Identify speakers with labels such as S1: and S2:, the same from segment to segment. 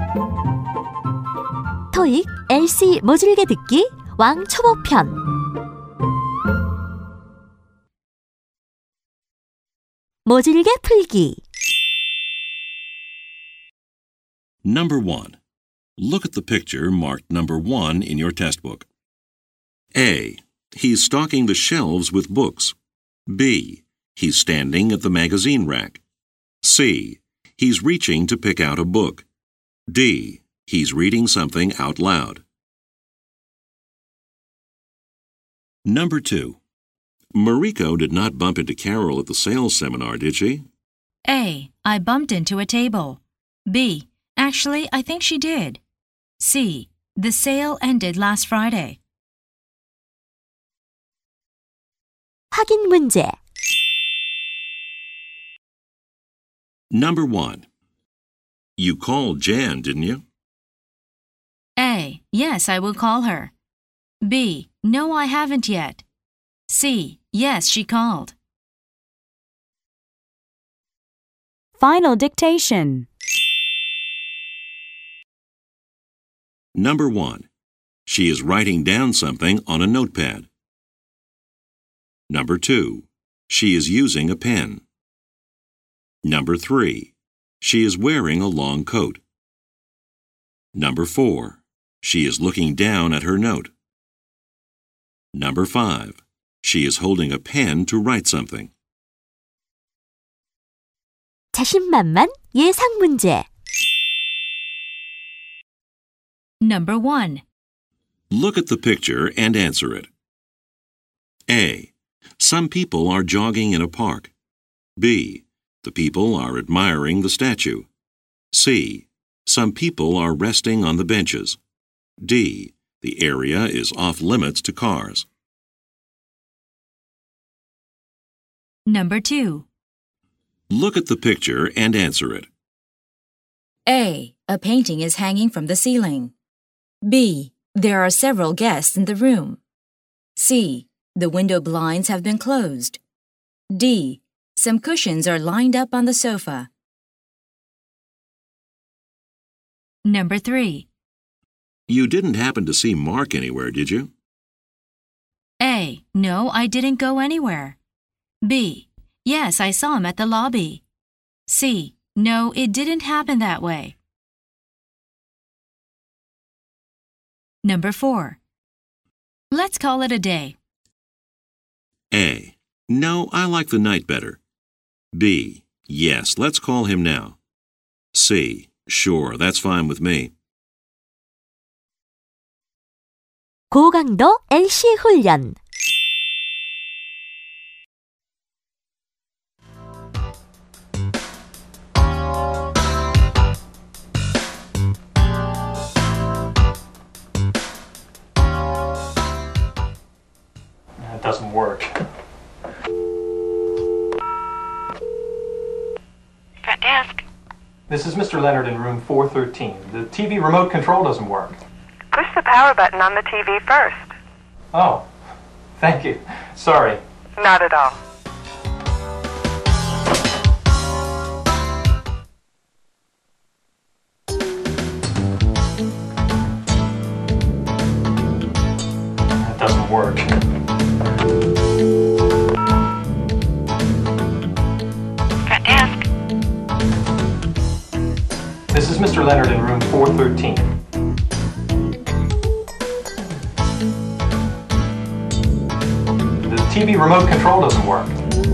S1: 토익 LC 모질게 듣기 왕초보편 모질게 풀기
S2: Number 1. Look at the picture marked number 1 in your test book. A. He's stocking the shelves with books. B. He's standing at the magazine rack. C. He's reaching to pick out a book. D. He's reading something out loud. Number 2. Mariko did not bump into Carol at the sales seminar, did she?
S3: A. I bumped into a table. B. Actually, I think she did. C. The sale ended last Friday.
S1: 확인 문제
S2: Number 1. You called Jan, didn't you?
S3: A. Yes, I will call her. B. No, I haven't yet. C. Yes, she called.
S4: Final dictation.
S2: Number 1. She is writing down something on a notepad. Number 2. She is using a pen. Number 3. She is wearing a long coat. Number 4. She is looking down at her note. Number 5. She is holding a pen to write something.
S1: 자신만만 예상 문제
S3: Number 1.
S2: Look at the picture and answer it. A. Some people are jogging in a park. B. The people are admiring the statue. C. Some people are resting on the benches. D. The area is off limits to cars.
S3: Number 2.
S2: Look at the picture and answer it.
S5: A. A painting is hanging from the ceiling. B. There are several guests in the room. C. The window blinds have been closed. D. Some cushions are lined up on the sofa.
S3: Number 3.
S2: You didn't happen to see Mark anywhere, did you?
S3: A. No, I didn't go anywhere. B. Yes, I saw him at the lobby. C. No, it didn't happen that way. Number 4. Let's call it a day.
S2: A. No, I like the night better. B. Yes, let's call him now. C. Sure, that's fine with me.
S1: 고강도 LC 훈련
S6: It doesn't work.
S7: Front desk.
S6: This is Mr. Leonard in room 413. The TV remote control doesn't work.
S7: Push the power button on the TV first.
S6: Oh, thank you. Sorry.
S7: Not at all.
S6: It doesn't work.
S7: Front desk.
S6: This is Mr. Leonard in room 413. The TV remote control doesn't work.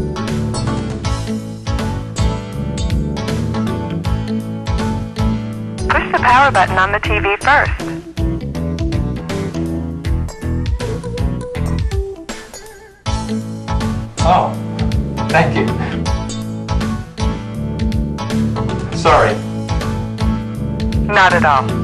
S7: Push the power button on the TV first.
S6: Oh, thank you. Sorry.
S7: Not at all.